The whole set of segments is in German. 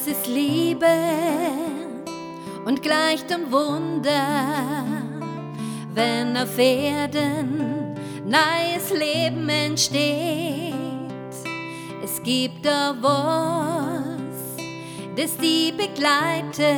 Es ist Liebe und gleicht dem Wunder, wenn auf Erden neues Leben entsteht. Es gibt da was, das die begleitet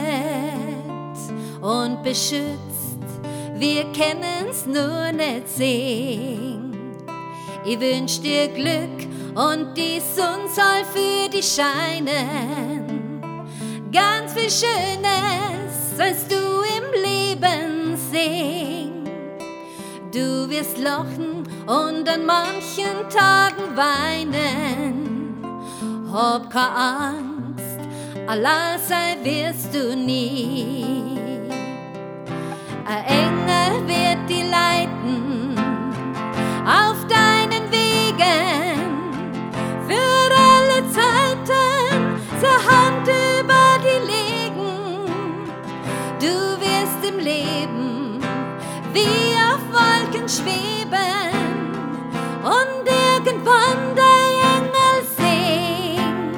und beschützt. Wir können's nur nicht sehen. Ich wünsch dir Glück und die Sonne soll für dich scheinen. Ganz viel Schönes sollst du im Leben sehen. Du wirst lachen und an manchen Tagen weinen. Hab keine Angst, allein sein wirst du nie. Ein Engel wird dich leiten auf deinen Wegen, für alle Zeiten zur Hand über die legen. Du wirst im Leben wie auf Wolken schweben und irgendwann dein Engel sehen.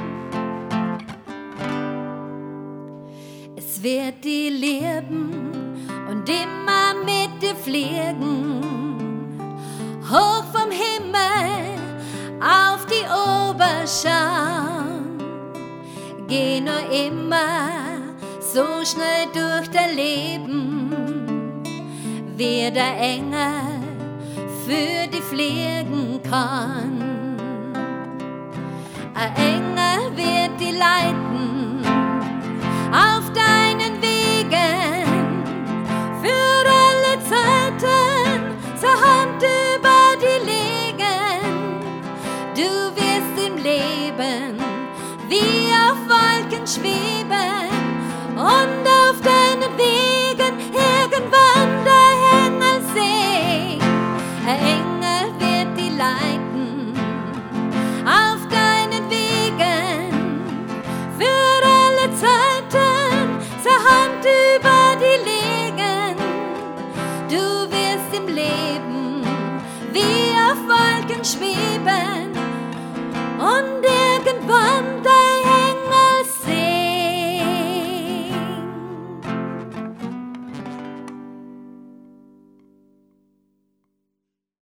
Es wird die lieben und immer mit dir fliegen, hoch vom Himmel auf die Oberschau. Geh nur immer so schnell durch dein Leben, wie der Engel für dich fliegen kann. Ein Engel wird dich leiten auf deinen Wegen, für alle Zeiten zur Hand über die legen. Du wirst im Leben wie auf Wolken schweben und auf deinen Wegen irgendwann der Engel sehen. Ein Engel wird dich leiten auf deinen Wegen, für alle Zeiten zur Hand über die legen. Du wirst im Leben wie auf Wolken schweben